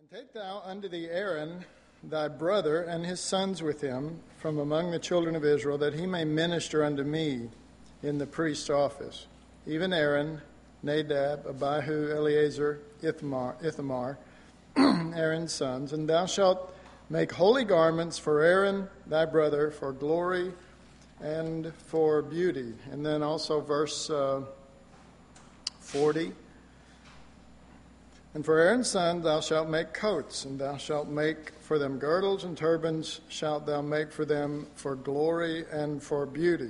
And take thou unto thee Aaron thy brother and his sons with him from among the children of Israel, that he may minister unto me in the priest's office. Even Aaron, Nadab, Abihu, Eleazar, Ithamar, Aaron's sons. And thou shalt make holy garments for Aaron thy brother, for glory and for beauty. And then also verse 40. And for Aaron's son thou shalt make coats, and thou shalt make for them girdles, and turbans shalt thou make for them for glory and for beauty.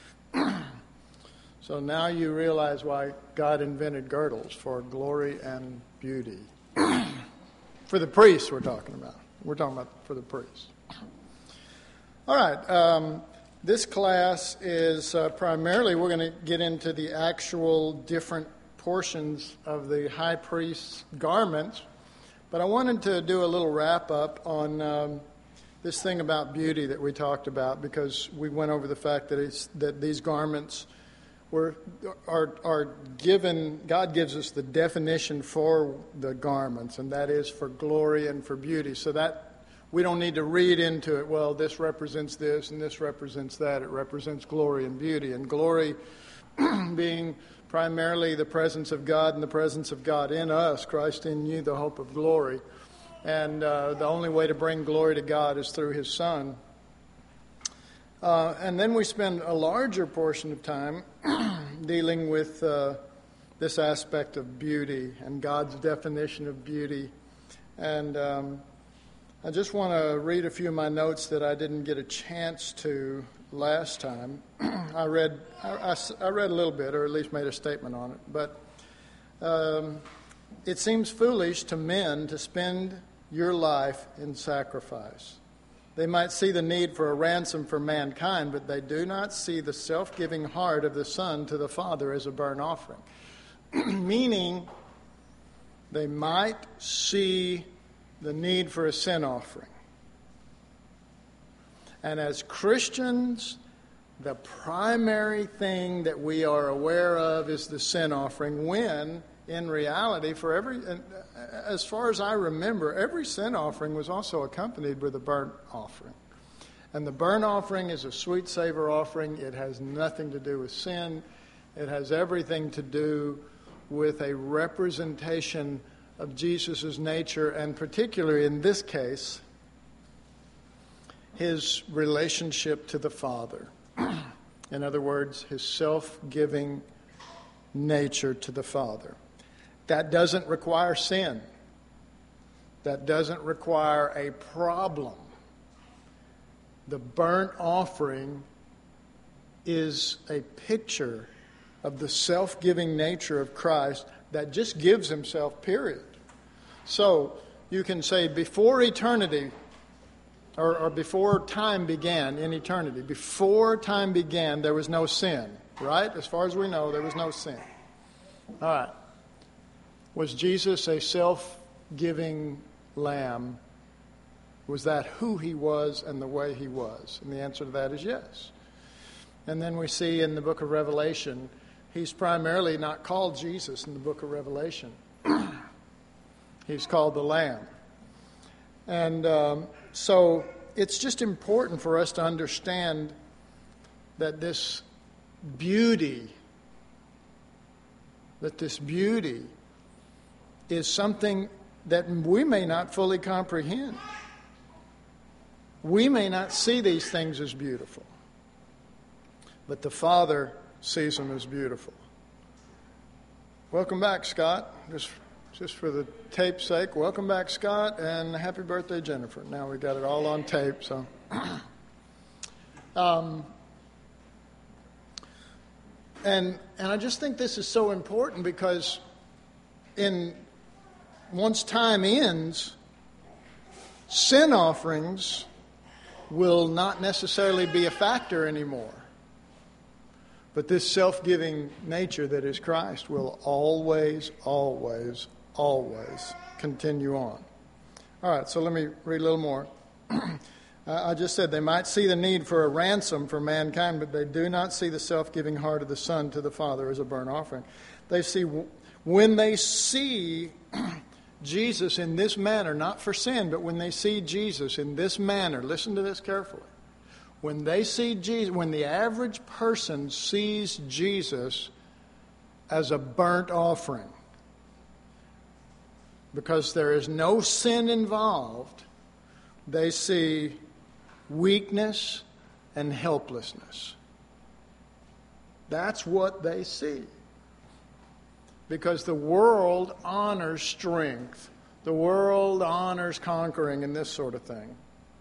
So now you realize why God invented girdles, for glory and beauty. For the priests we're talking about. We're talking about for the priests. All right. This class is primarily, we're going to get into the actual different portions of the high priest's garments, but I wanted to do a little wrap-up on this thing about beauty that we talked about, because we went over the fact that these garments are given. God gives us the definition for the garments, and that is for glory and for beauty. So that we don't need to read into it, well, this represents this and this represents that. It represents glory and beauty, and glory being primarily the presence of God and the presence of God in us, Christ in you, the hope of glory. And the only way to bring glory to God is through His Son. And then we spend a larger portion of time dealing with this aspect of beauty and God's definition of beauty. And I just want to read a few of my notes that I didn't get a chance to last time. I read a little bit, or at least made a statement on it. But it seems foolish to men to spend your life in sacrifice. They might see the need for a ransom for mankind, but they do not see the self-giving heart of the Son to the Father as a burnt offering. Meaning, they might see the need for a sin offering. And as Christians, the primary thing that we are aware of is the sin offering, when, in reality, as far as I remember, every sin offering was also accompanied with a burnt offering. And the burnt offering is a sweet savor offering. It has nothing to do with sin. It has everything to do with a representation of Jesus' nature, and particularly in this case, His relationship to the Father. In other words, His self-giving nature to the Father. That doesn't require sin. That doesn't require a problem. The burnt offering is a picture of the self-giving nature of Christ that just gives Himself, period. So you can say before eternity, or before time began in eternity, before time began, there was no sin, right? As far as we know, there was no sin. All right. Was Jesus a self-giving lamb? Was that who He was and the way He was? And the answer to that is yes. And then we see in the book of Revelation, He's primarily not called Jesus in the book of Revelation. He's called the Lamb. And so it's just important for us to understand that this beauty is something that we may not fully comprehend. We may not see these things as beautiful, but the Father sees them as beautiful. Welcome back, Scott. Just for the tape's sake, welcome back, Scott, and happy birthday, Jennifer. Now we got it all on tape, so. And I just think this is so important, because once time ends, sin offerings will not necessarily be a factor anymore. But this self-giving nature that is Christ will always, always, always continue on. All right, so let me read a little more. I just said they might see the need for a ransom for mankind, but they do not see the self-giving heart of the Son to the Father as a burnt offering. When they see Jesus in this manner, not for sin, but when they see Jesus in this manner, listen to this carefully. When they see Jesus, when the average person sees Jesus as a burnt offering, because there is no sin involved, they see weakness and helplessness. That's what they see. Because the world honors strength. The world honors conquering and this sort of thing.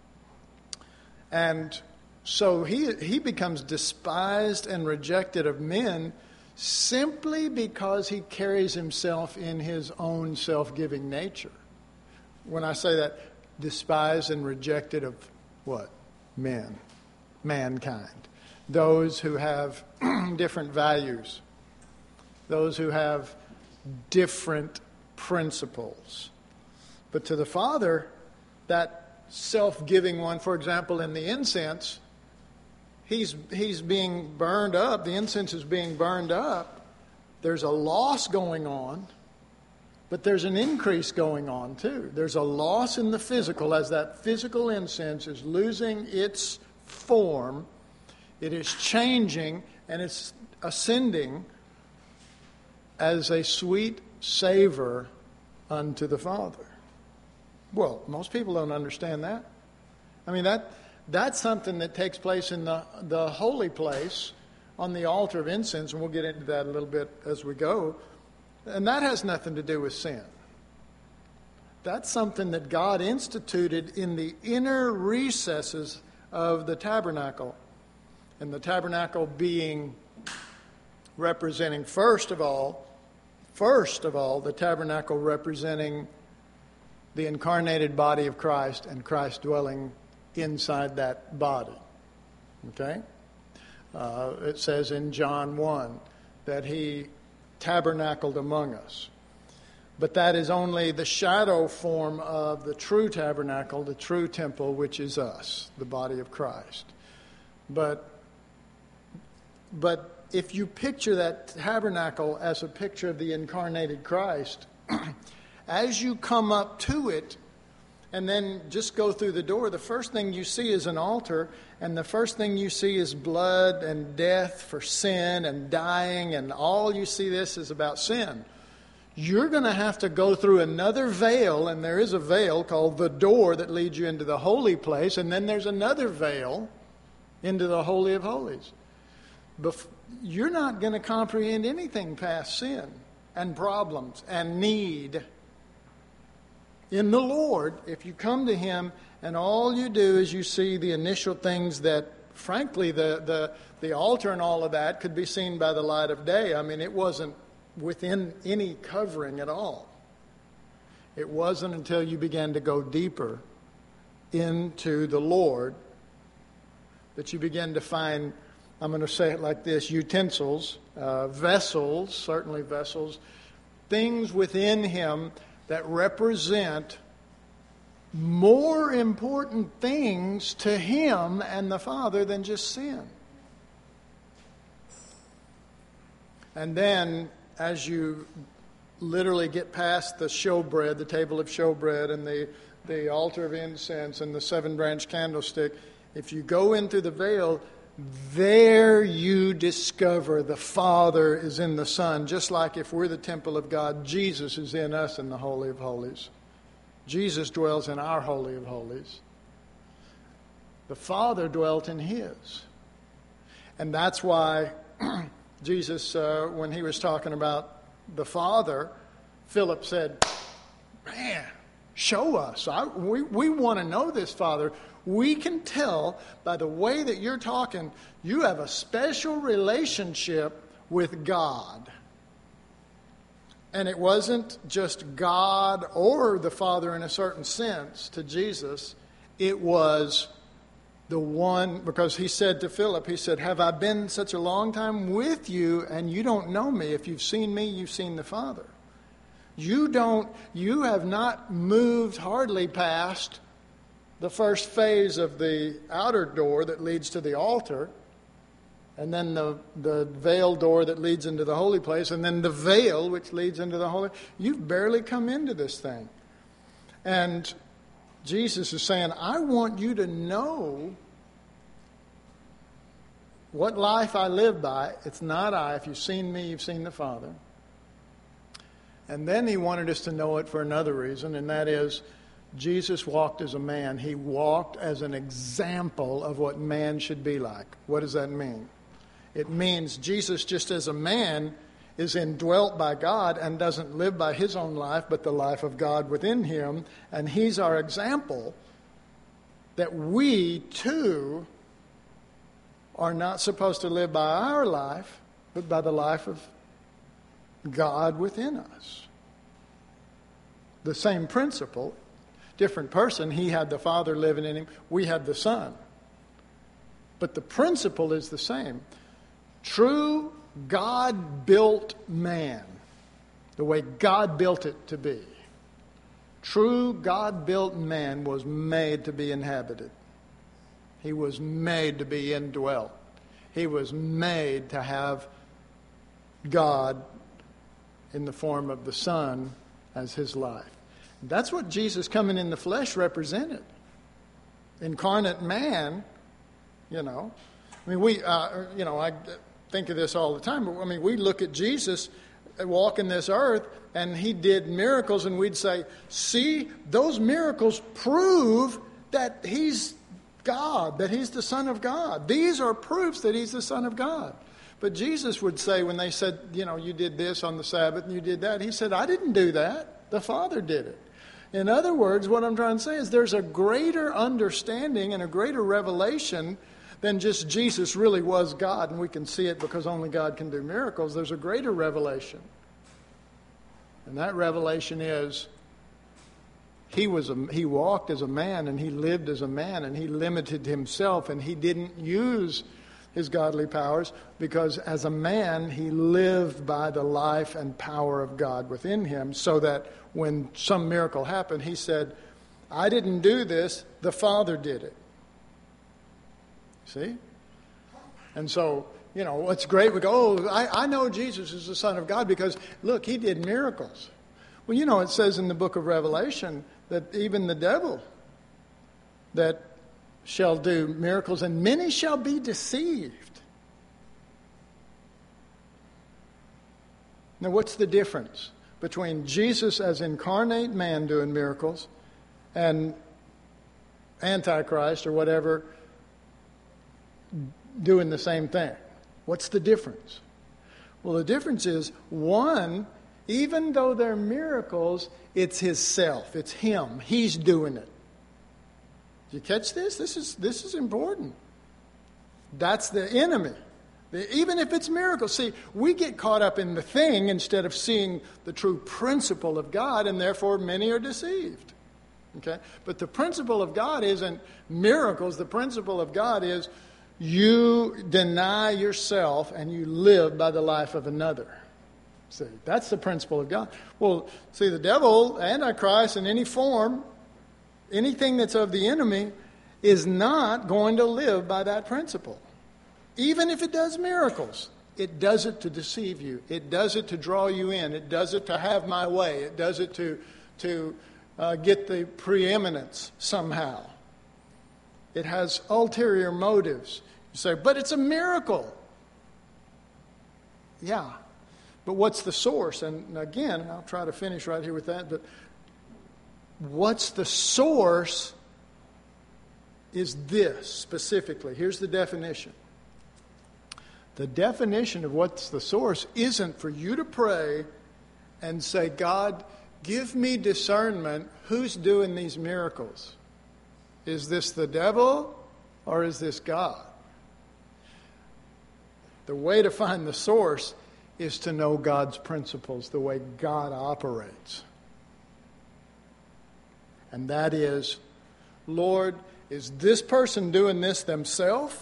And so he becomes despised and rejected of men simply because he carries himself in his own self-giving nature. When I say that, despised and rejected of what? Men. Mankind. Those who have different values. Those who have different principles. But to the Father, that self-giving one, for example, in the incense, he's being burned up. The incense is being burned up. There's a loss going on, but there's an increase going on too. There's a loss in the physical as that physical incense is losing its form. It is changing and it's ascending as a sweet savor unto the Father. Well, most people don't understand that. I mean, that's something that takes place in the holy place on the altar of incense, and we'll get into that a little bit as we go. And that has nothing to do with sin. That's something that God instituted in the inner recesses of the tabernacle. And the tabernacle being representing, first of all, the tabernacle representing the incarnated body of Christ and Christ dwelling inside that body. Okay? It says in John 1 that he tabernacled among us. But that is only the shadow form of the true tabernacle, the true temple, which is us, the body of Christ. But if you picture that tabernacle as a picture of the incarnated Christ, as you come up to it and then just go through the door, the first thing you see is an altar, and the first thing you see is blood and death for sin and dying, and all you see this is about sin. You're going to have to go through another veil, and there is a veil called the door that leads you into the holy place, and then there's another veil into the Holy of Holies. You're not going to comprehend anything past sin and problems and need in the Lord if you come to Him and all you do is you see the initial things that, frankly, the altar and all of that could be seen by the light of day. I mean, it wasn't within any covering at all. It wasn't until you began to go deeper into the Lord that you began to find, I'm going to say it like this, utensils, vessels, certainly vessels, things within Him that represent more important things to Him and the Father than just sin. And then, as you literally get past the showbread, the table of showbread, and the altar of incense, and the 7-branch candlestick, if you go into the veil, there you discover the Father is in the Son. Just like if we're the temple of God, Jesus is in us in the Holy of Holies. Jesus dwells in our Holy of Holies. The Father dwelt in His. And that's why Jesus, when He was talking about the Father, Philip said, man, show us. We want to know this Father. We can tell by the way that you're talking, you have a special relationship with God. And it wasn't just God or the Father in a certain sense to Jesus. It was the one, because He said to Philip, He said, have I been such a long time with you and you don't know me? If you've seen me, you've seen the Father. You have not moved hardly past the first phase of the outer door that leads to the altar. and then the veil door that leads into the holy place, and then the veil which leads into the holy. You've barely come into this thing. And Jesus is saying, I want you to know what life I live by. It's not I. If you've seen me, you've seen the Father. And then he wanted us to know it for another reason, and that is Jesus walked as a man. He walked as an example of what man should be like. What does that mean? It means Jesus, just as a man, is indwelt by God and doesn't live by his own life, but the life of God within him. And he's our example that we, too, are not supposed to live by our life, but by the life of God within us. The same principle, different person. He had the Father living in him. We had the Son. But the principle is the same. True God-built man, the way God built it to be. True God-built man was made to be inhabited. He was made to be indwelt. He was made to have God in the form of the Son as his life. That's what Jesus coming in the flesh represented. Incarnate man, I mean, I think of this all the time, but I mean, we look at Jesus walking this earth, and he did miracles, and we'd say, see, those miracles prove that he's God, that he's the Son of God. These are proofs that he's the Son of God. But Jesus would say, when they said, you did this on the Sabbath and you did that, he said, I didn't do that. The Father did it. In other words, what I'm trying to say is there's a greater understanding and a greater revelation than just Jesus really was God, and we can see it because only God can do miracles. There's a greater revelation. And that revelation is he walked as a man, and he lived as a man, and he limited himself, and he didn't use his godly powers because as a man he lived by the life and power of God within him, so that when some miracle happened, he said, I didn't do this, the Father did it. See? And so, it's great. We go, I know Jesus is the Son of God because, look, he did miracles. Well, it says in the book of Revelation that even the devil that shall do miracles, and many shall be deceived. Now, what's the difference between Jesus as incarnate man doing miracles and Antichrist or whatever doing the same thing? What's the difference? Well, the difference is, one, even though they're miracles, it's his self. It's him. He's doing it. Did you catch this? This is important. That's the enemy. Even if it's miracles. See, we get caught up in the thing instead of seeing the true principle of God, and therefore many are deceived. Okay? But the principle of God isn't miracles. The principle of God is you deny yourself and you live by the life of another. See, that's the principle of God. Well, see, the devil, Antichrist in any form, anything that's of the enemy, is not going to live by that principle. Even if it does miracles, it does it to deceive you. It does it to draw you in. It does it to have my way. It does it to get the preeminence somehow. It has ulterior motives. You say, but it's a miracle. Yeah. But what's the source? And again, I'll try to finish right here with that, but what's the source is this specifically. Here's the definition. The definition of what's the source isn't for you to pray and say, God, give me discernment. Who's doing these miracles? Is this the devil or is this God? The way to find the source is to know God's principles, the way God operates. And that is, Lord, is this person doing this themselves?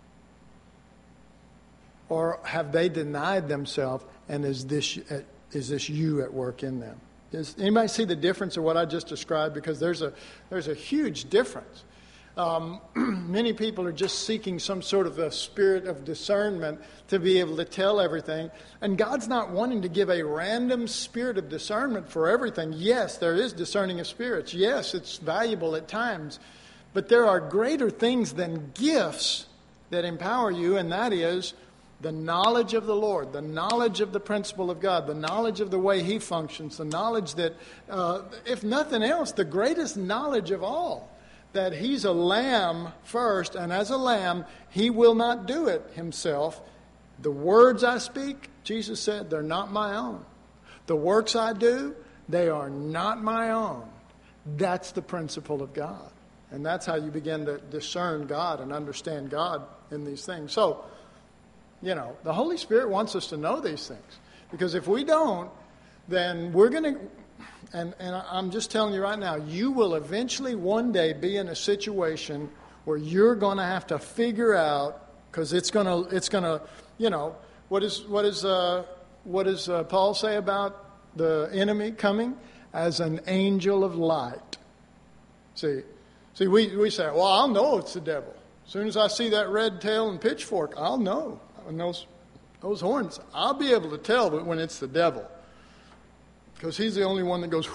Or have they denied themselves, and is this you at work in them? Does anybody see the difference of what I just described? Because there's a huge difference. Many people are just seeking some sort of a spirit of discernment to be able to tell everything. And God's not wanting to give a random spirit of discernment for everything. Yes, there is discerning of spirits. Yes, it's valuable at times. But there are greater things than gifts that empower you, and that is the knowledge of the Lord, the knowledge of the principle of God, the knowledge of the way He functions, the knowledge that, if nothing else, the greatest knowledge of all, that He's a lamb first, and as a lamb, He will not do it Himself. The words I speak, Jesus said, they're not my own. The works I do, they are not my own. That's the principle of God. And that's how you begin to discern God and understand God in these things. So, the Holy Spirit wants us to know these things. Because if we don't, then we're going to, and I'm just telling you right now, you will eventually one day be in a situation where you're going to have to figure out, because it's going to, what does Paul say about the enemy coming? As an angel of light. See, we say, well, I'll know it's the devil. As soon as I see that red tail and pitchfork, I'll know. And those horns, I'll be able to tell when it's the devil. Because he's the only one that goes,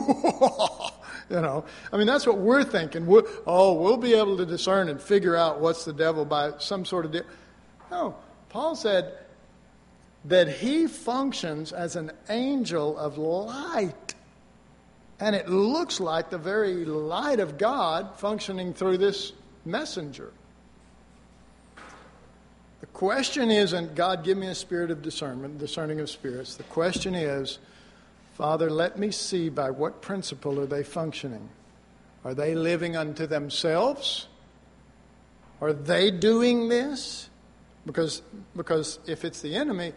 that's what we're thinking. We'll be able to discern and figure out what's the devil by some sort of... No, Paul said that he functions as an angel of light. And it looks like the very light of God functioning through this messenger. The question isn't, God, give me a spirit of discernment, discerning of spirits. The question is, Father, let me see by what principle are they functioning. Are they living unto themselves? Are they doing this? Because if it's the enemy,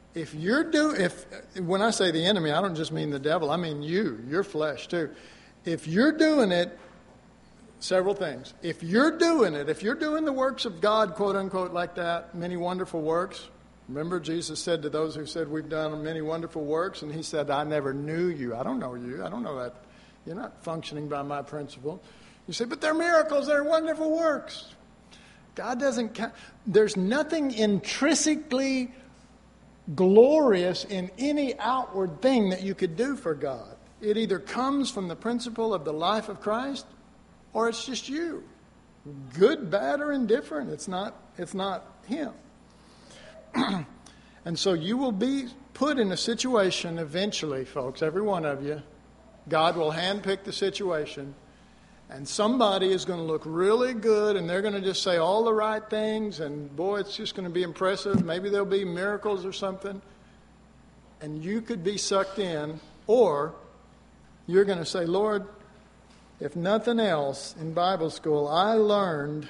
when I say the enemy, I don't just mean the devil, I mean your flesh too. If you're doing it, several things. If you're doing the works of God, quote unquote, like that, many wonderful works. Remember, Jesus said to those who said, we've done many wonderful works, and He said, I never knew you. I don't know you. I don't know that. You're not functioning by my principle. You say, but they're miracles. They're wonderful works. God doesn't count. There's nothing intrinsically glorious in any outward thing that you could do for God. It either comes from the principle of the life of Christ, or it's just you. Good, bad, or indifferent. It's not Him. And so you will be put in a situation eventually, folks, every one of you. God will handpick the situation, and somebody is going to look really good, and they're going to just say all the right things, and boy, it's just going to be impressive. Maybe there'll be miracles or something, and you could be sucked in, or you're going to say, Lord, if nothing else, in Bible school, I learned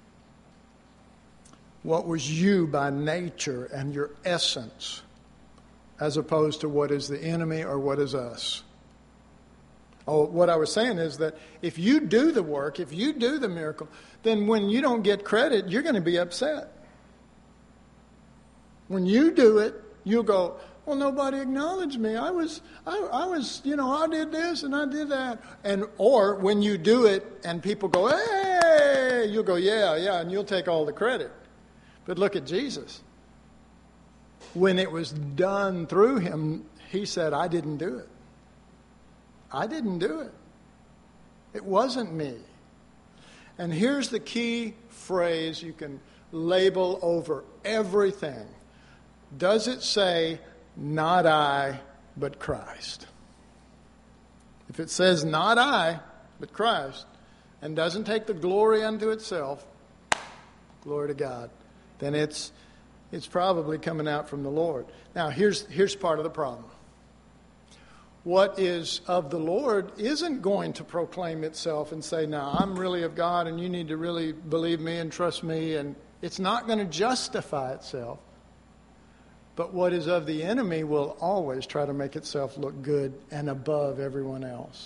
what was you by nature and your essence, as opposed to what is the enemy or what is us. Oh, what I was saying is that if you do the work, if you do the miracle, then when you don't get credit, you're going to be upset. When you do it, you'll go, well, nobody acknowledged me. I did this and I did that. Or when you do it and people go, hey, you'll go, yeah, and you'll take all the credit. But look at Jesus. When it was done through Him, He said, I didn't do it. I didn't do it. It wasn't me. And here's the key phrase you can label over everything. Does it say, not I, but Christ? If it says, not I, but Christ, and doesn't take the glory unto itself, glory to God, then it's probably coming out from the Lord. Now, here's part of the problem. What is of the Lord isn't going to proclaim itself and say, now, I'm really of God and you need to really believe me and trust me. And it's not going to justify itself. But what is of the enemy will always try to make itself look good and above everyone else.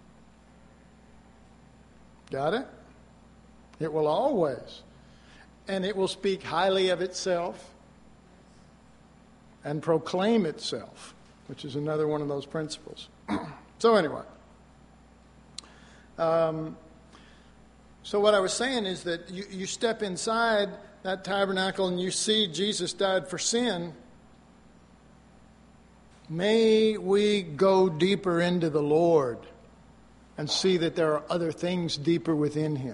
Got it? It will always. And it will speak highly of itself and proclaim itself, which is another one of those principles. So anyway, So what I was saying is that you step inside that tabernacle and you see Jesus died for sin. May we go deeper into the Lord and see that there are other things deeper within Him.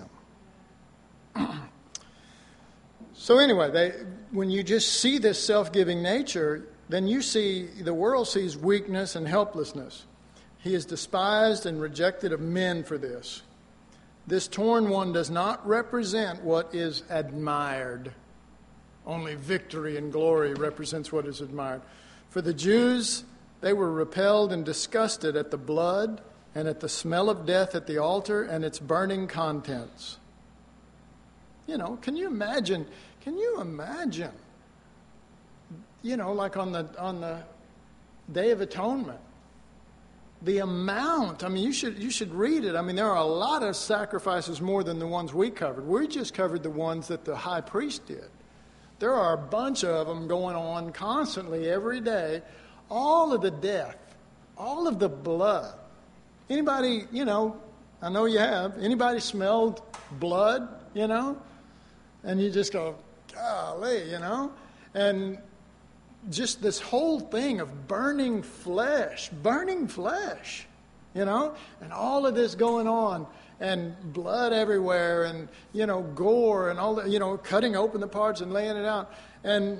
So anyway, when you just see this self-giving nature, then you see, the world sees weakness and helplessness. He is despised and rejected of men for this. This torn one does not represent what is admired. Only victory and glory represents what is admired. For the Jews, they were repelled and disgusted at the blood and at the smell of death at the altar and its burning contents. You know, can you imagine, like on the Day of Atonement, the amount, you should read it. There are a lot of sacrifices more than the ones we covered. We just covered the ones that the high priest did. There are a bunch of them going on constantly every day. All of the death, all of the blood. Anybody, I know you have, anybody smelled blood, And you just go, golly, And just this whole thing of burning flesh, and all of this going on, and blood everywhere, and, gore, and all that, cutting open the parts and laying it out. And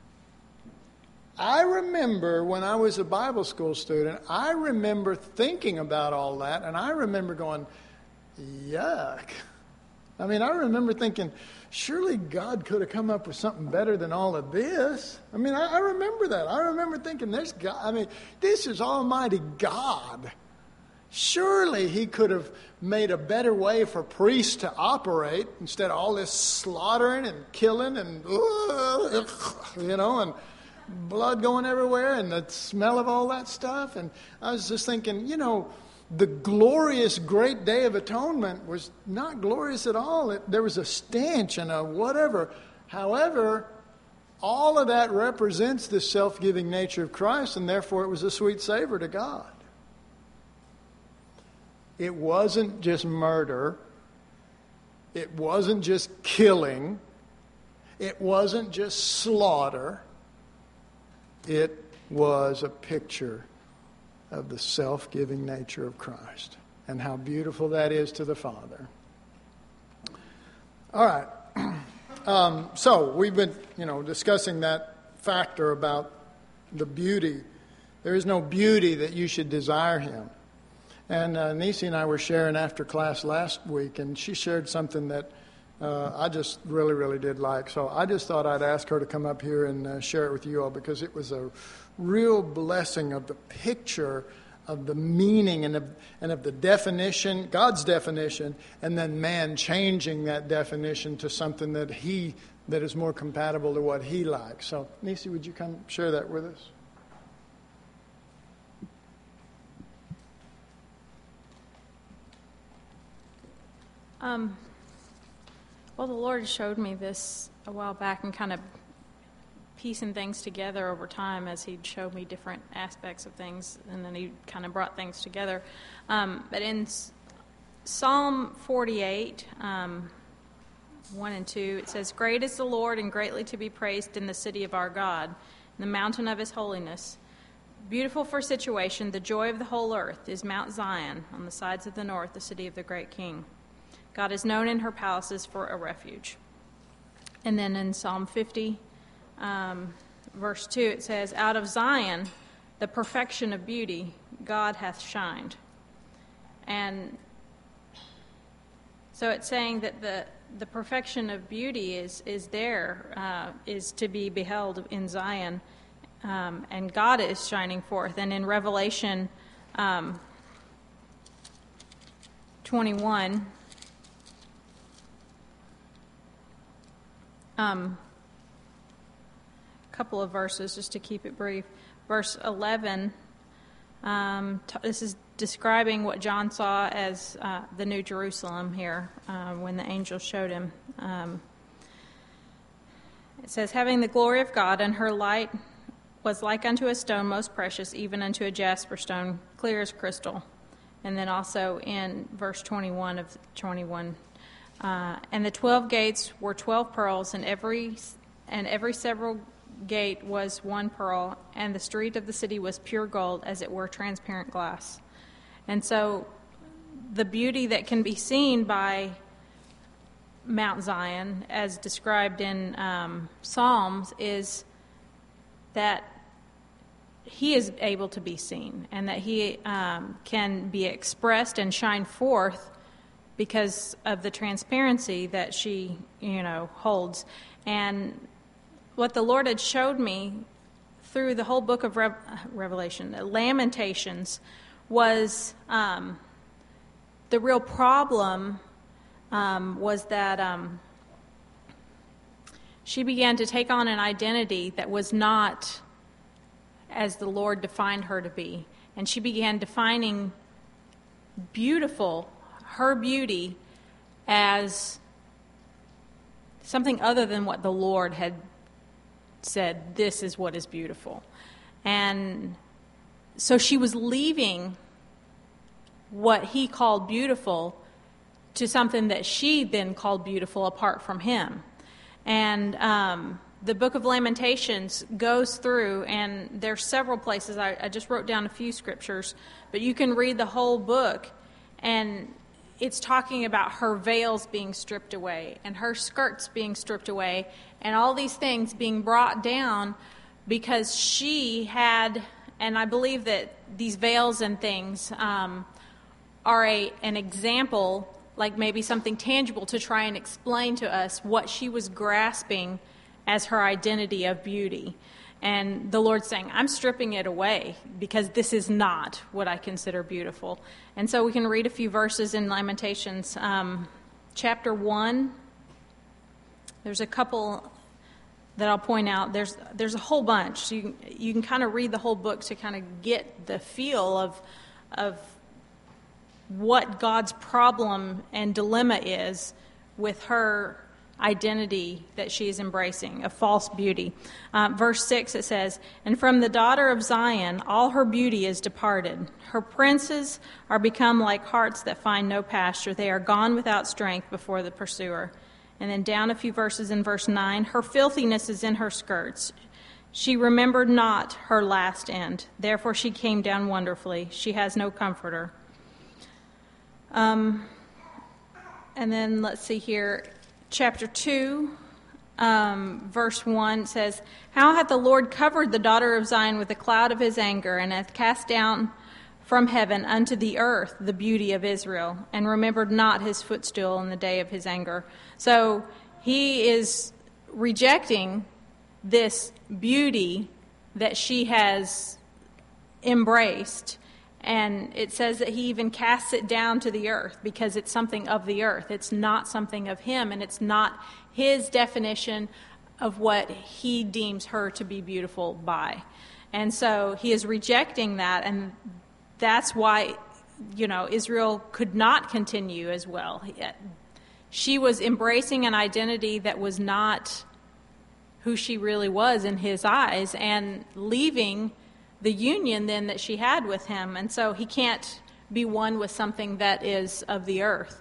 I remember when I was a Bible school student, I remember thinking about all that, and I remember going, yuck. I remember thinking, surely God could have come up with something better than all of this. I remember that. I remember thinking, this is Almighty God. Surely He could have made a better way for priests to operate instead of all this slaughtering and killing and, and blood going everywhere and the smell of all that stuff. And I was just thinking, the glorious great Day of Atonement was not glorious at all. There was a stench and a whatever. However, all of that represents the self-giving nature of Christ, and therefore it was a sweet savor to God. It wasn't just murder. It wasn't just killing. It wasn't just slaughter. It was a picture of the self-giving nature of Christ and how beautiful that is to the Father. All right. So we've been, discussing that factor about the beauty. There is no beauty that you should desire Him. And Nisi and I were sharing after class last week, and she shared something that I just really, really did like. So I just thought I'd ask her to come up here and share it with you all, because it was a real blessing of the picture of the meaning and of the definition, God's definition, and then man changing that definition to something that is more compatible to what He likes. So, Nisi, would you come share that with us? Well, the Lord showed me this a while back and kind of piecing things together over time as He'd showed me different aspects of things, and then He kind of brought things together. But in Psalm 48, 1 and 2, it says, "Great is the Lord and greatly to be praised in the city of our God, in the mountain of His holiness. Beautiful for situation, the joy of the whole earth is Mount Zion, on the sides of the north, the city of the great King. God is known in her palaces for a refuge." And then in Psalm 50, verse 2, it says, "Out of Zion, the perfection of beauty, God hath shined." And so it's saying that the perfection of beauty is to be beheld in Zion, and God is shining forth. And in Revelation 21, couple of verses just to keep it brief. Verse 11, this is describing what John saw as the New Jerusalem here when the angel showed him. It says, "Having the glory of God, and her light was like unto a stone most precious, even unto a jasper stone, clear as crystal." And then also in verse 21 of 21, And the 12 gates were 12 pearls, and every several gate was one pearl, and the street of the city was pure gold, as it were transparent glass. And so the beauty that can be seen by Mount Zion, as described in Psalms, is that he is able to be seen, and that he can be expressed and shine forth because of the transparency that she, holds. And what the Lord had showed me through the whole book of Revelation, Lamentations, was the real problem was that she began to take on an identity that was not as the Lord defined her to be. And she began defining her beauty, as something other than what the Lord had said, this is what is beautiful. And so she was leaving what he called beautiful to something that she then called beautiful apart from him. And the book of Lamentations goes through, and there's several places. I just wrote down a few scriptures, but you can read the whole book, and it's talking about her veils being stripped away and her skirts being stripped away and all these things being brought down because she had, and I believe that these veils and things are an example, like maybe something tangible to try and explain to us what she was grasping as her identity of beauty. And the Lord's saying, I'm stripping it away because this is not what I consider beautiful. And so we can read a few verses in Lamentations. Chapter 1, there's a couple that I'll point out. There's a whole bunch. So you can kind of read the whole book to kind of get the feel of what God's problem and dilemma is with her identity that she is embracing, a false beauty. Verse 6, it says, "And from the daughter of Zion all her beauty is departed. Her princes are become like harts that find no pasture. They are gone without strength before the pursuer." And then down a few verses in verse 9, "Her filthiness is in her skirts. She remembered not her last end. Therefore she came down wonderfully. She has no comforter." And then let's see here. Chapter 2, verse 1 says, "How hath the Lord covered the daughter of Zion with a cloud of his anger, and hath cast down from heaven unto the earth the beauty of Israel, and remembered not his footstool in the day of his anger." So he is rejecting this beauty that she has embraced. And it says that he even casts it down to the earth because it's something of the earth. It's not something of him, and it's not his definition of what he deems her to be beautiful by. And so he is rejecting that, and that's why, Israel could not continue as well. She was embracing an identity that was not who she really was in his eyes, and leaving the union then that she had with him. And so he can't be one with something that is of the earth.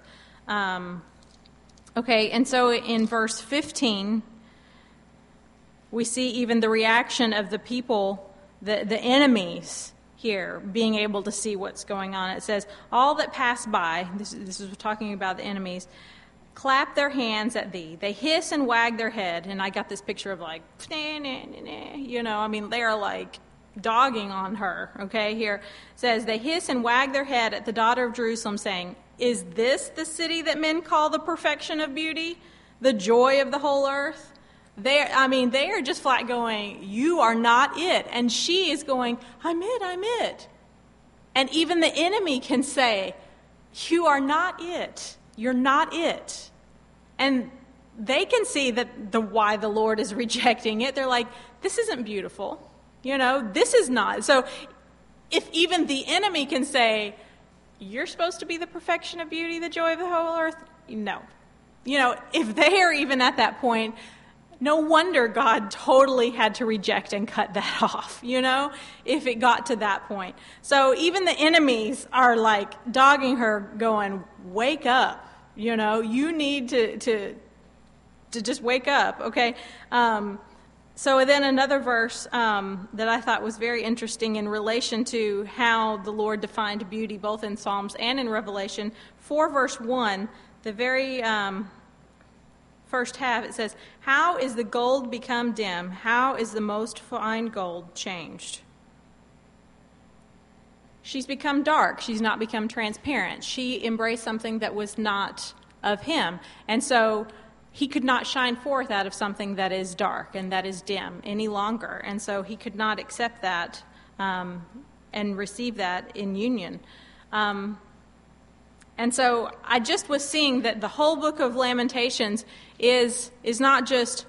Okay, and so in verse 15, we see even the reaction of the people, the enemies here, being able to see what's going on. It says, "All that pass by," this is talking about the enemies, "clap their hands at thee. They hiss and wag their head." And I got this picture of like, they are like dogging on her. Okay, here it says, "They hiss and wag their head at the daughter of Jerusalem, saying, Is this the city that men call the perfection of beauty, the joy of the whole earth?" They are just flat going, "You are not it." And she is going, I'm it. And even the enemy can say, "You are not it. You're not it." And they can see that why the Lord is rejecting it. They're like, this isn't beautiful. This is not. So if even the enemy can say, "You're supposed to be the perfection of beauty, the joy of the whole earth," no. If they are even at that point, no wonder God totally had to reject and cut that off, if it got to that point. So even the enemies are like dogging her, going, "Wake up. You need to just wake up, okay? So then another verse that I thought was very interesting in relation to how the Lord defined beauty, both in Psalms and in Revelation, 4 verse 1, the very first half, it says, "How is the gold become dim? How is the most fine gold changed?" She's become dark. She's not become transparent. She embraced something that was not of him. And so he could not shine forth out of something that is dark and that is dim any longer. And so he could not accept that and receive that in union. And so I just was seeing that the whole book of Lamentations is not just,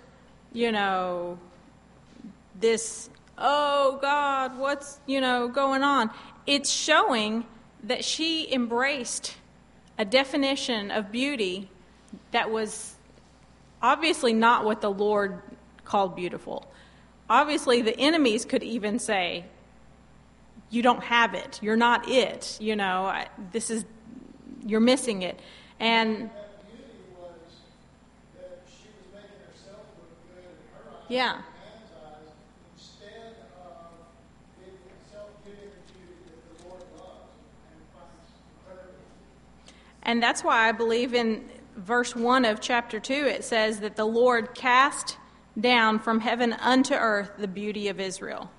this, oh God, what's, going on. It's showing that she embraced a definition of beauty that was obviously not what the Lord called beautiful. Obviously, the enemies could even say, you don't have it. You're not it. You're missing it. And that beauty was that she was making herself look good in her eyes, yeah. in man's eyes, instead of being self-giving beauty that the Lord loves and finds incredible. And that's why I believe in verse 1 of chapter 2, it says that the Lord cast down from heaven unto earth the beauty of Israel.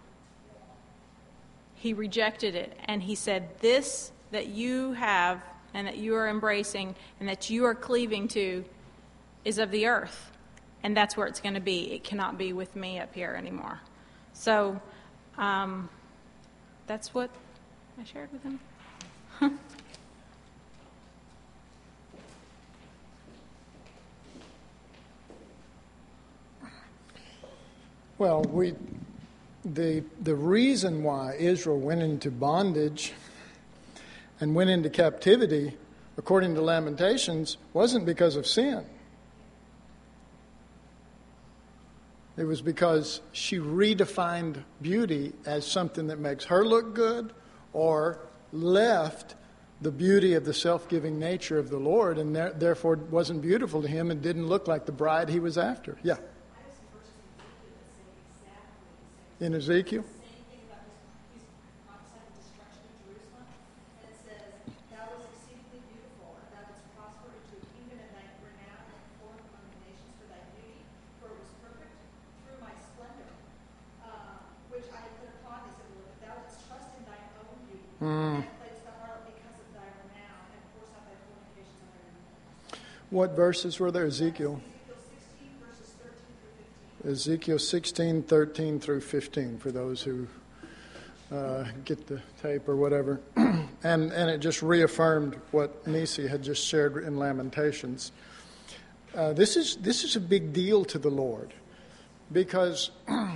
He rejected it, and he said, this that you have and that you are embracing and that you are cleaving to is of the earth. And that's where it's going to be. It cannot be with me up here anymore. So that's what I shared with him. Well, the reason why Israel went into bondage and went into captivity, according to Lamentations, wasn't because of sin. It was because she redefined beauty as something that makes her look good, or left the beauty of the self-giving nature of the Lord, and therefore wasn't beautiful to him and didn't look like the bride he was after. Yeah. In Ezekiel? What verses were there? Ezekiel? Ezekiel 16, 13 through 15, for those who get the tape or whatever. and it just reaffirmed what Nisi had just shared in Lamentations. This is a big deal to the Lord, because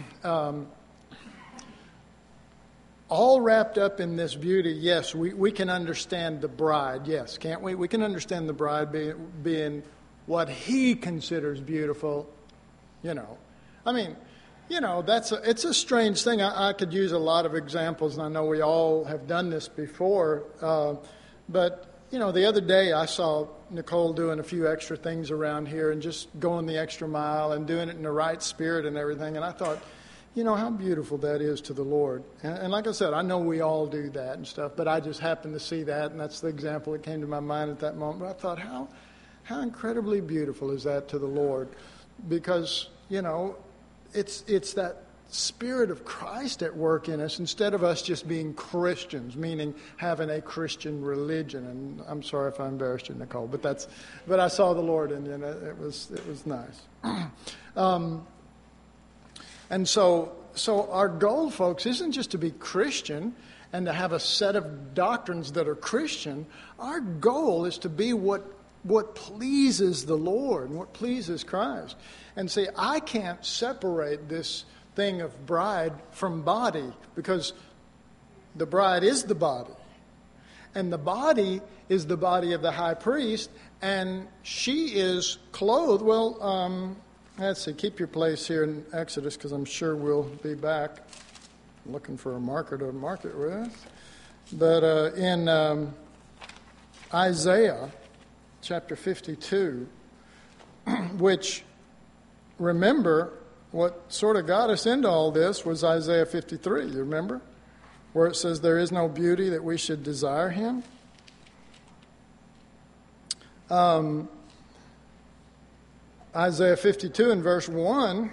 all wrapped up in this beauty, yes, we can understand the bride, yes, can't we? We can understand the bride being what he considers beautiful, I mean, it's a strange thing. I could use a lot of examples, and I know we all have done this before. But, the other day I saw Nicole doing a few extra things around here and just going the extra mile and doing it in the right spirit and everything. And I thought, how beautiful that is to the Lord. And like I said, I know we all do that and stuff, but I just happened to see that, and that's the example that came to my mind at that moment. But I thought, how incredibly beautiful is that to the Lord? Because, it's that Spirit of Christ at work in us, instead of us just being Christians, meaning having a Christian religion. And I'm sorry if I embarrassed you, Nicole, but I saw the Lord, and it was nice. And so our goal, folks, isn't just to be Christian and to have a set of doctrines that are Christian. Our goal is to be what pleases the Lord and what pleases Christ. And see, I can't separate this thing of bride from body, because the bride is the body. And the body is the body of the high priest, and she is clothed. Well, let's see, keep your place here in Exodus, because I'm sure we'll be back. I'm looking for a marker to mark it with. But in Isaiah chapter 52, which, remember, what sort of got us into all this was Isaiah 53, you remember? Where it says, there is no beauty that we should desire him. Isaiah 52 and verse 1,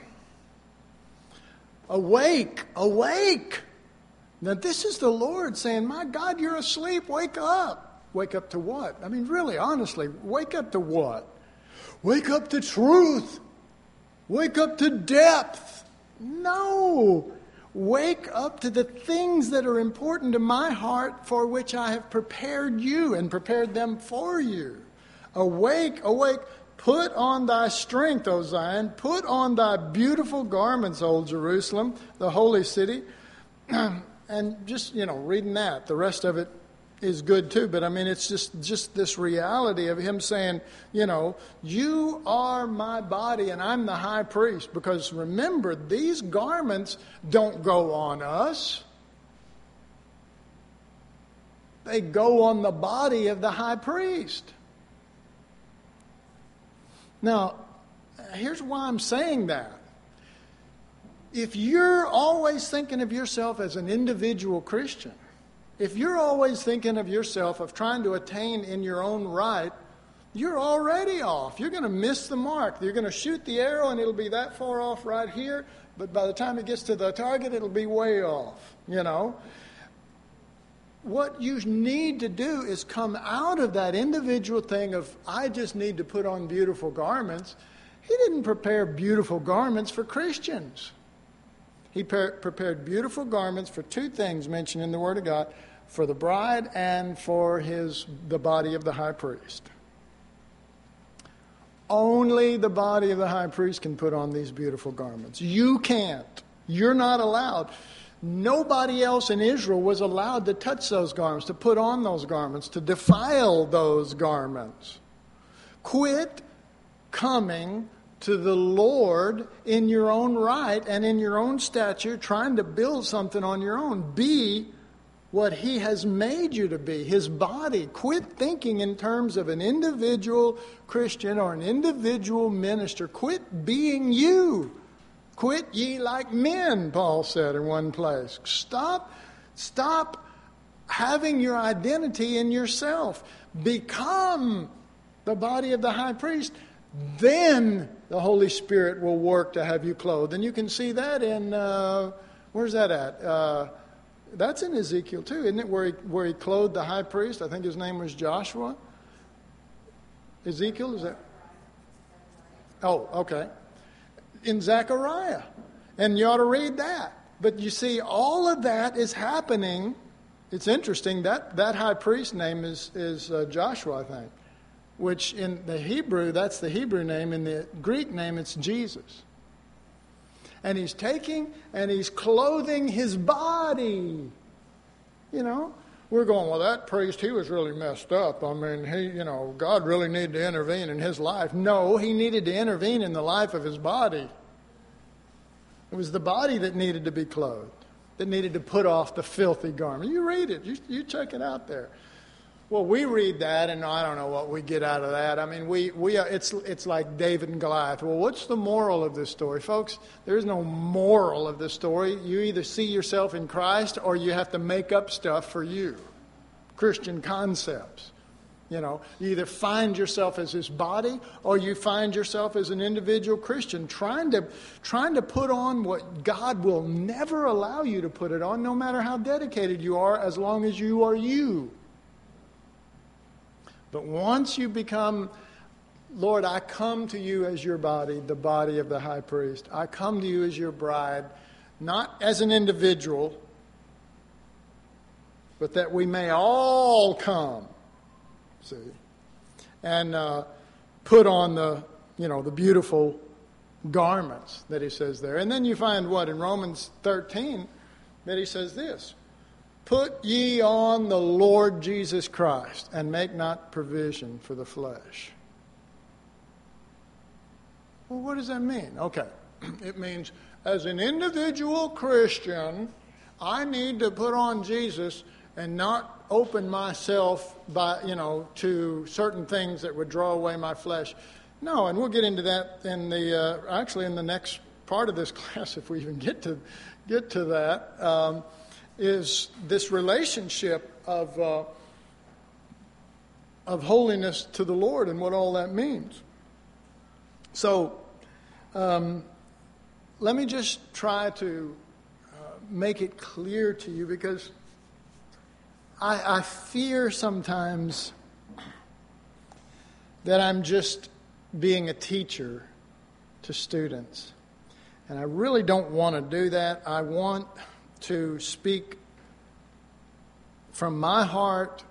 awake, awake. Now this is the Lord saying, my God, you're asleep, wake up. Wake up to what? I mean, really, honestly, wake up to what? Wake up to truth. Wake up to depth. No. Wake up to the things that are important to my heart, for which I have prepared you and prepared them for you. Awake, awake. Put on thy strength, O Zion. Put on thy beautiful garments, O Jerusalem, the holy city. And just, reading that, the rest of it is good too. But I mean, it's just this reality of him saying, you are my body and I'm the high priest. Because remember, these garments don't go on us. They go on the body of the high priest. Now, here's why I'm saying that. If you're always thinking of yourself as an individual Christian, if you're always thinking of yourself of trying to attain in your own right, you're already off. You're going to miss the mark. You're going to shoot the arrow and it'll be that far off right here, but by the time it gets to the target, it'll be way off, What you need to do is come out of that individual thing of, I just need to put on beautiful garments. He didn't prepare beautiful garments for Christians. He prepared beautiful garments for two things mentioned in the Word of God, for the bride and for the body of the high priest. Only the body of the high priest can put on these beautiful garments. You can't. You're not allowed. Nobody else in Israel was allowed to touch those garments, to put on those garments, to defile those garments. Quit coming to the Lord in your own right and in your own stature, trying to build something on your own. Be what He has made you to be, His body. Quit thinking in terms of an individual Christian or an individual minister. Quit being you. Quit ye like men, Paul said in one place. Stop having your identity in yourself. Become the body of the high priest. Then the Holy Spirit will work to have you clothed. And you can see that in, where's that at? That's in Ezekiel too, isn't it? Where he clothed the high priest. I think his name was Joshua. Ezekiel, is that? Oh, okay. In Zechariah. And you ought to read that. But you see, all of that is happening. It's interesting, that high priest name is Joshua, I think. Which in the Hebrew, that's the Hebrew name. In the Greek name, it's Jesus. And he's taking and he's clothing his body. We're going, well, that priest, he was really messed up. I mean, God really needed to intervene in his life. No, he needed to intervene in the life of his body. It was the body that needed to be clothed, that needed to put off the filthy garment. You read it. You check it out there. Well, we read that, and I don't know what we get out of that. I mean, it's like David and Goliath. Well, what's the moral of this story? Folks, there's no moral of this story. You either see yourself in Christ or you have to make up stuff for you. Christian concepts. You either find yourself as his body or you find yourself as an individual Christian trying to put on what God will never allow you to put it on, no matter how dedicated you are, as long as you are you. But once you become, Lord, I come to you as your body, the body of the high priest. I come to you as your bride, not as an individual, but that we may all come, see, and put on the beautiful garments that he says there. And then you find in Romans 13, that he says this. Put ye on the Lord Jesus Christ, and make not provision for the flesh. Well, what does that mean? Okay, it means as an individual Christian, I need to put on Jesus and not open myself to certain things that would draw away my flesh. No, and we'll get into that in the next part of this class, if we even get to that, is this relationship of holiness to the Lord and what all that means. So, let me just try to make it clear to you, because I fear sometimes that I'm just being a teacher to students. And I really don't want to do that. I want to speak from my heart,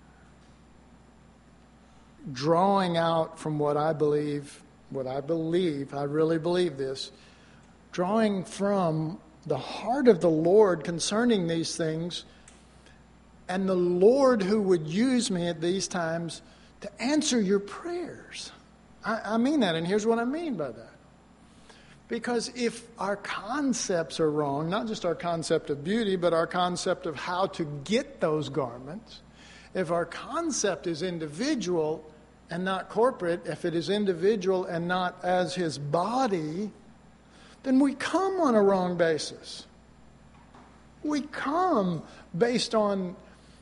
drawing out from what I believe, I really believe this, drawing from the heart of the Lord concerning these things, and the Lord who would use me at these times to answer your prayers. I mean that, and here's what I mean by that. Because if our concepts are wrong, not just our concept of beauty, but our concept of how to get those garments, if our concept is individual and not corporate, if it is individual and not as His body, then we come on a wrong basis. We come based on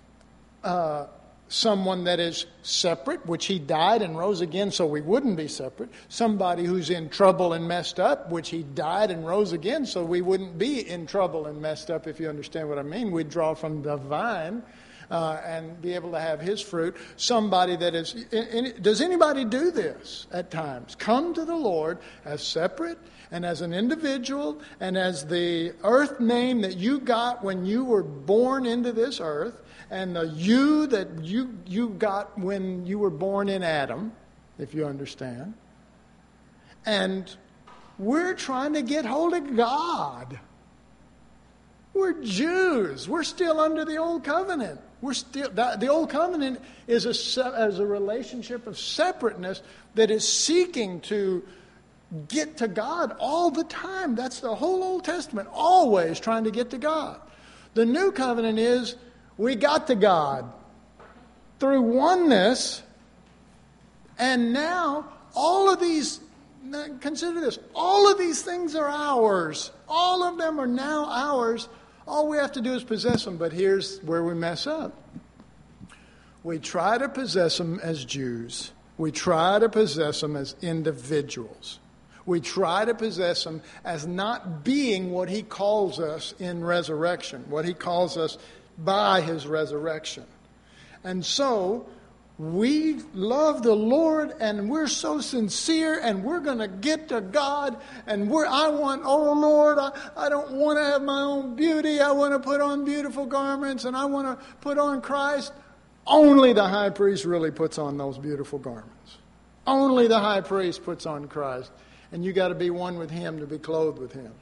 someone that is separate, which He died and rose again so we wouldn't be separate. Somebody who's in trouble and messed up, which He died and rose again so we wouldn't be in trouble and messed up, if you understand what I mean. We draw from the vine and be able to have His fruit. Somebody that is... Does anybody do this at times? Come to the Lord as separate and as an individual and as the earth name that you got when you were born into this earth, and the you that you got when you were born in Adam, if you understand. And we're trying to get hold of God. We're Jews. We're still under the old covenant. The old covenant is a relationship of separateness that is seeking to get to God all the time. That's the whole Old Testament, always trying to get to God. The new covenant is we got to God through oneness, and now all of these, consider this, all of these things are ours. All of them are now ours. All we have to do is possess them. But here's where we mess up. We try to possess them as Jews. We try to possess them as individuals. We try to possess them as not being what He calls us in resurrection, what He calls us by His resurrection. And so we love the Lord, and we're so sincere, and we're going to get to God, and oh Lord, I don't want to have my own beauty. I want to put on beautiful garments, and I want to put on Christ. Only the high priest really puts on those beautiful garments. Only the high priest puts on Christ. And you got to be one with Him to be clothed with Him.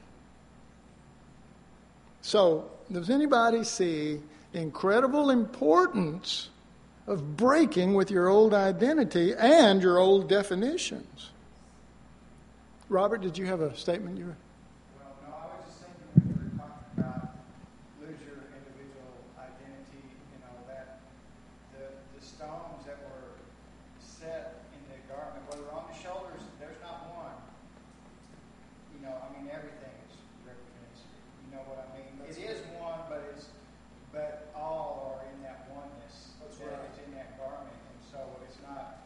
So, does anybody see incredible importance of breaking with your old identity and your old definitions? Robert, did you have a statement you were... Well, no, I was just thinking when you were talking about lose your individual identity, that the stones that were set in the garment, whether on the shoulders, there's not one. Everything is represents. You know what I mean? It is one, but all are in that oneness. That's right. It's in that garment, and so it's not,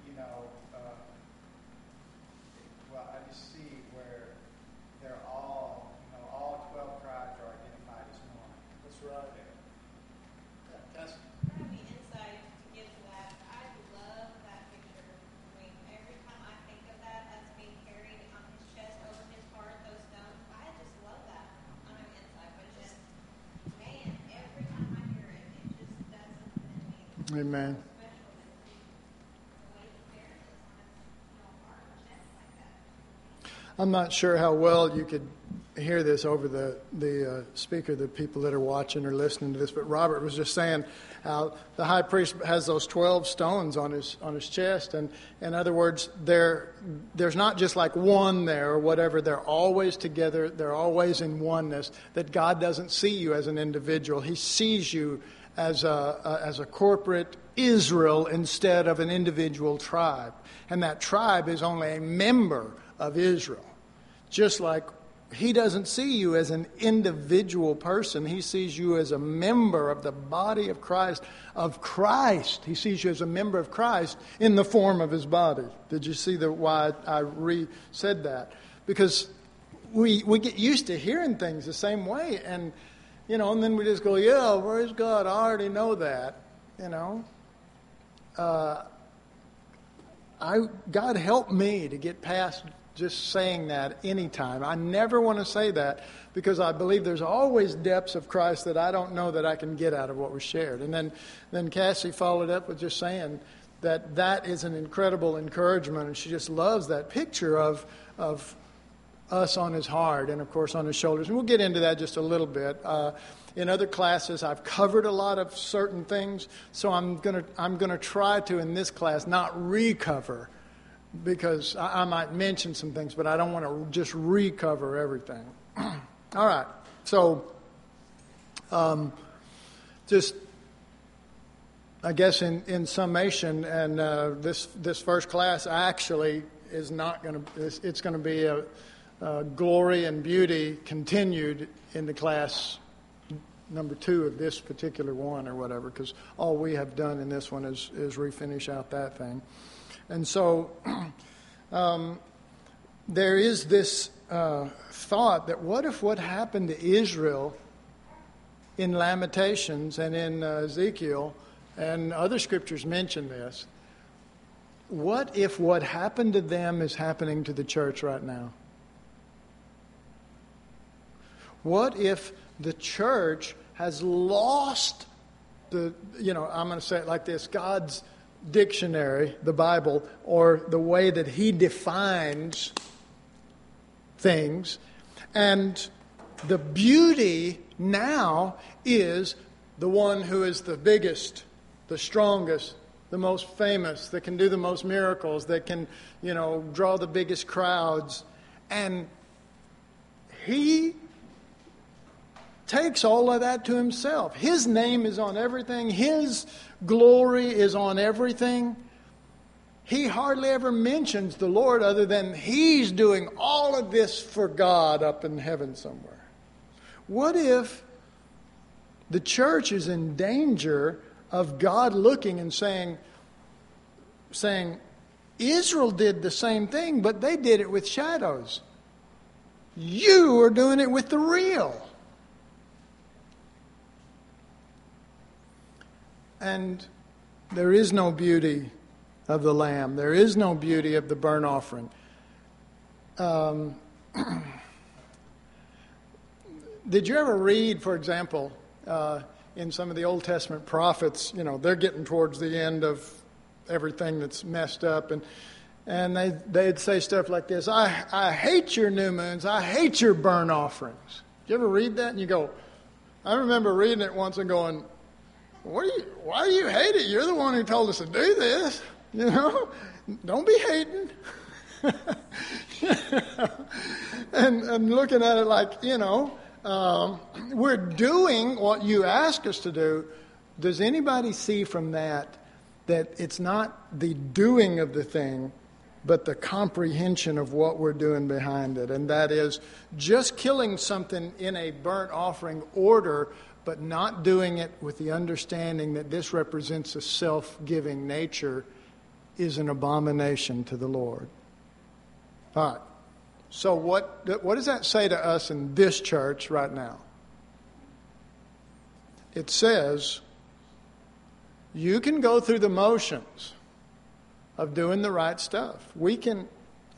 I just see where they're all 12 tribes are identified as one. That's right. That's Probably insight to get to that. I love that picture. Every time I think of that, that's being carried on His chest, over His heart, those stones. I just love that. I don't know insight, but just, man, every time I hear it, it just does something to me. Amen. Special that the way He carries us on His heart or chest like that. I'm not sure how well you could hear this over the speaker, the people that are watching or listening to this, but Robert was just saying how the high priest has those 12 stones on his chest, and in other words, there's not just like one there or whatever. They're always together. They're always in oneness. That God doesn't see you as an individual. He sees you as a corporate Israel instead of an individual tribe. And that tribe is only a member of Israel. Just like he doesn't see you as an individual person. He sees you as a member of the body of Christ, He sees you as a member of Christ in the form of his body. Did you see why I said that? Because we get used to hearing things the same way. And, and then we just go, yeah, praise God, I already know that, God help me to get past just saying that anytime. I never want to say that because I believe there's always depths of Christ that I don't know that I can get out of what was shared. And then Cassie followed up with just saying that is an incredible encouragement, and she just loves that picture of us on his heart and, of course, on his shoulders. And we'll get into that just a little bit. In other classes, I've covered a lot of certain things, so I'm gonna try to, in this class, not recover, because I might mention some things, but I don't want to just recover everything. All right. So, just, I guess in summation, and this first class actually is not going to, it's going to be a glory and beauty continued in the class number 2 of this particular one or whatever, because all we have done in this one is refinish out that thing. And so there is this thought that what if what happened to Israel in Lamentations and in Ezekiel, and other scriptures mention this, what if what happened to them is happening to the church right now? What if the church has lost I'm going to say it like this, God's dictionary, the Bible, or the way that he defines things, and the beauty now is the one who is the biggest, the strongest, the most famous, that can do the most miracles, that can, draw the biggest crowds, and he takes all of that to himself. His name is on everything. His glory is on everything. He hardly ever mentions the Lord other than he's doing all of this for God up in heaven somewhere. What if the church is in danger of God looking and saying, Israel did the same thing, but they did it with shadows. You are doing it with the real. And there is no beauty of the lamb. There is no beauty of the burnt offering. Did you ever read, for example, in some of the Old Testament prophets, they're getting towards the end of everything that's messed up, and they'd say stuff like this, I hate your new moons, I hate your burnt offerings. Did you ever read that? And you go, I remember reading it once and going, why do you hate it? You're the one who told us to do this. Don't be hating. and looking at it like, we're doing what you ask us to do. Does anybody see from that it's not the doing of the thing, but the comprehension of what we're doing behind it? And that is just killing something in a burnt offering order, but not doing it with the understanding that this represents a self-giving nature, is an abomination to the Lord. All right. So what does that say to us in this church right now? It says you can go through the motions of doing the right stuff. We can,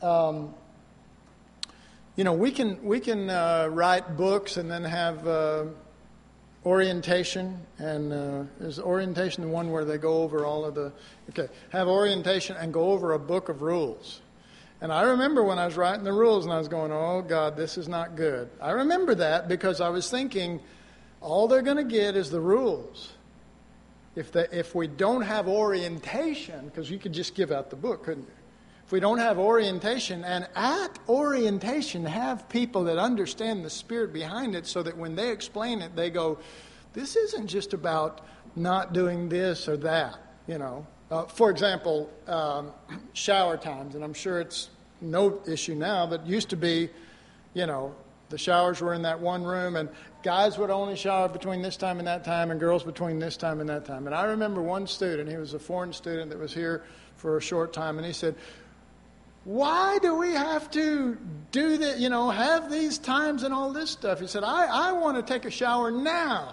we can write books and then have orientation, and is orientation the one where they go over all of the... Okay, have orientation and go over a book of rules. And I remember when I was writing the rules and I was going, oh God, this is not good. I remember that because I was thinking, all they're going to get is the rules. If we don't have orientation, because you could just give out the book, couldn't you? If we don't have orientation, and at orientation have people that understand the spirit behind it so that when they explain it, they go, this isn't just about not doing this or that, For example, shower times, and I'm sure it's no issue now, but it used to be, the showers were in that one room, and guys would only shower between this time and that time, and girls between this time and that time. And I remember one student, he was a foreign student that was here for a short time, and he said, why do we have to do that, have these times and all this stuff? He said, I want to take a shower now.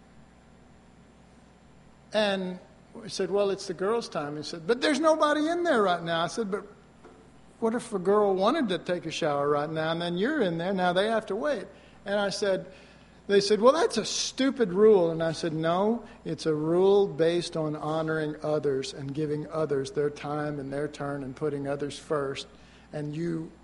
And we said, well, it's the girls' time. He said, but there's nobody in there right now. I said, but what if a girl wanted to take a shower right now, and then you're in there, now they have to wait? And they said, well, that's a stupid rule. And I said, no, it's a rule based on honoring others and giving others their time and their turn and putting others first, and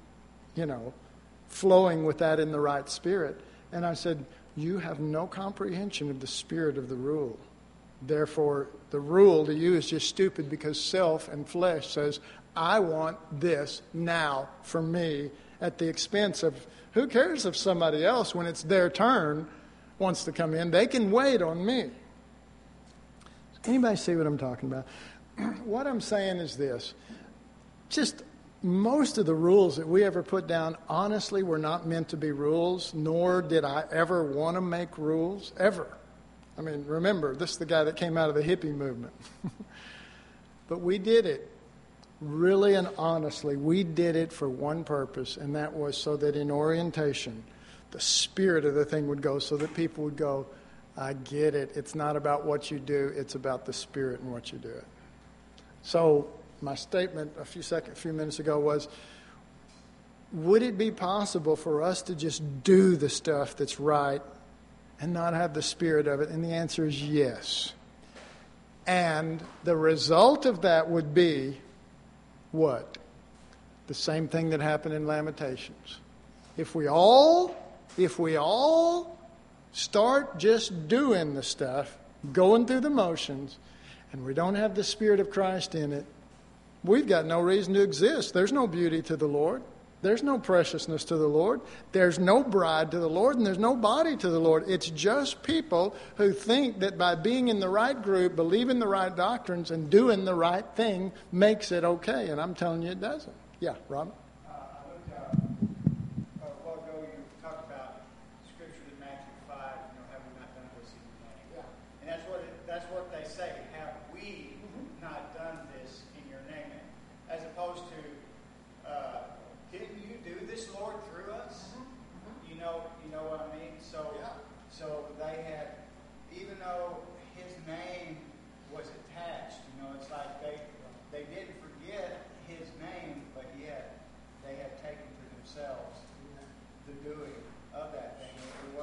flowing with that in the right spirit. And I said, you have no comprehension of the spirit of the rule. Therefore, the rule to you is just stupid because self and flesh says, I want this now for me at the expense of, who cares if somebody else, when it's their turn, wants to come in? They can wait on me. Anybody see what I'm talking about? What I'm saying is this. Just most of the rules that we ever put down, honestly, were not meant to be rules, nor did I ever want to make rules, ever. I mean, remember, this is the guy that came out of the hippie movement. But we did it. Really and honestly, we did it for one purpose, and that was so that in orientation, the spirit of the thing would go, so that people would go, I get it. It's not about what you do. It's about the spirit and what you do it. So my statement a few minutes ago was, would it be possible for us to just do the stuff that's right and not have the spirit of it? And the answer is yes. And the result of that would be what? The same thing that happened in Lamentations. If we all start just doing the stuff, going through the motions, and we don't have the Spirit of Christ in it, we've got no reason to exist. There's no beauty to the Lord. There's no preciousness to the Lord. There's no bride to the Lord, and there's no body to the Lord. It's just people who think that by being in the right group, believing the right doctrines, and doing the right thing makes it okay. And I'm telling you it doesn't. Yeah, Robert? I looked up, a while ago you talked about Scripture in Matthew 5, have we not done this in your name? Yeah. And that's what they say. Have we not done this in your name? As opposed to, didn't you do this, Lord, through us? You know what I mean? So they had, even though his name was attached, it's like they didn't forget his name, but yet they had taken to themselves the doing of that thing.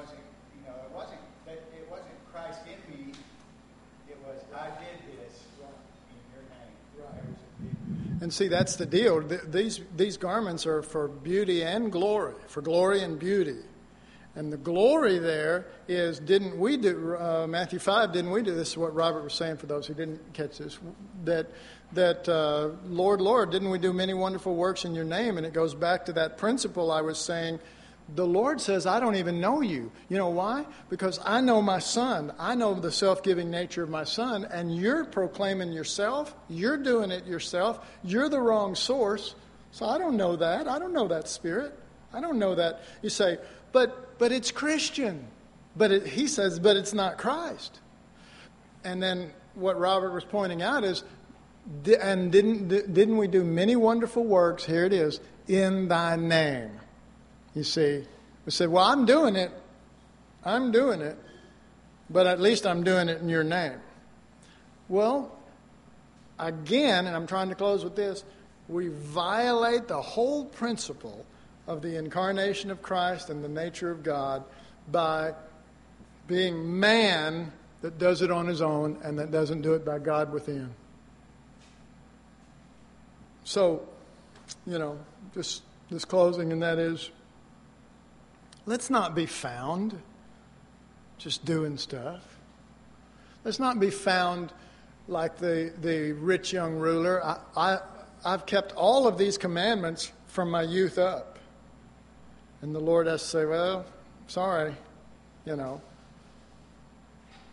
It wasn't Christ in me. It was, I did this in your name. Right. And see, that's the deal. These garments are for beauty and glory, for glory and beauty. And the glory there is, didn't we do, Matthew 5, didn't we do, this is what Robert was saying for those who didn't catch this, that Lord, Lord, didn't we do many wonderful works in your name? And it goes back to that principle I was saying. The Lord says, I don't even know you. You know why? Because I know my Son. I know the self-giving nature of my Son, and you're proclaiming yourself. You're doing it yourself. You're the wrong source. So I don't know that. I don't know that spirit. I don't know that. You say, but it's Christian. He says, but it's not Christ. And then what Robert was pointing out is, and didn't we do many wonderful works? Here it is, in thy name. You see, we said, well, I'm doing it, but at least I'm doing it in your name. Well, again, and I'm trying to close with this, we violate the whole principle of the incarnation of Christ and the nature of God by being man that does it on his own and that doesn't do it by God within. So, just this closing, and that is, let's not be found just doing stuff. Let's not be found like the rich young ruler. I've kept all of these commandments from my youth up. And the Lord has to say, well, sorry,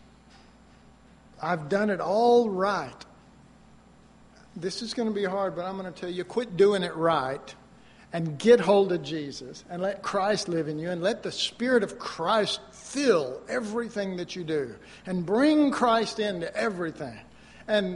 I've done it all right. This is going to be hard, but I'm going to tell you, quit doing it right and get hold of Jesus and let Christ live in you and let the Spirit of Christ fill everything that you do and bring Christ into everything. I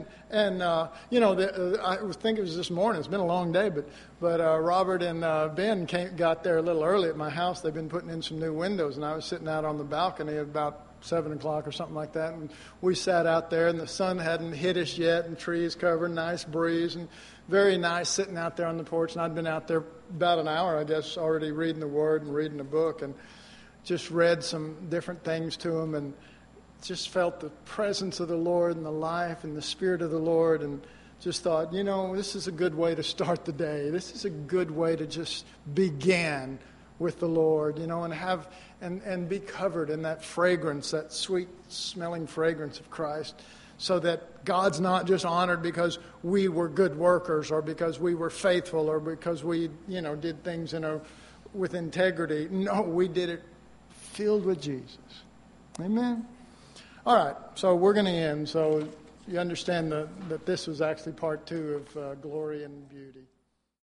was thinking it was this morning. It's been a long day, but Robert and Ben got there a little early at my house. They've been putting in some new windows, and I was sitting out on the balcony at about 7 o'clock or something like that, and we sat out there, and the sun hadn't hit us yet, and trees covered, nice breeze, and very nice sitting out there on the porch. And I'd been out there about an hour, I guess, already reading the Word and reading a book, and just read some different things to them, and just felt the presence of the Lord and the life and the Spirit of the Lord, and just thought, this is a good way to start the day. This is a good way to just begin with the Lord, and have and be covered in that fragrance, that sweet smelling fragrance of Christ, so that God's not just honored because we were good workers or because we were faithful or because we, did things with integrity. No, we did it filled with Jesus. Amen. All right, so we're going to end. So you understand that this was actually part 2 of Glory and Beauty.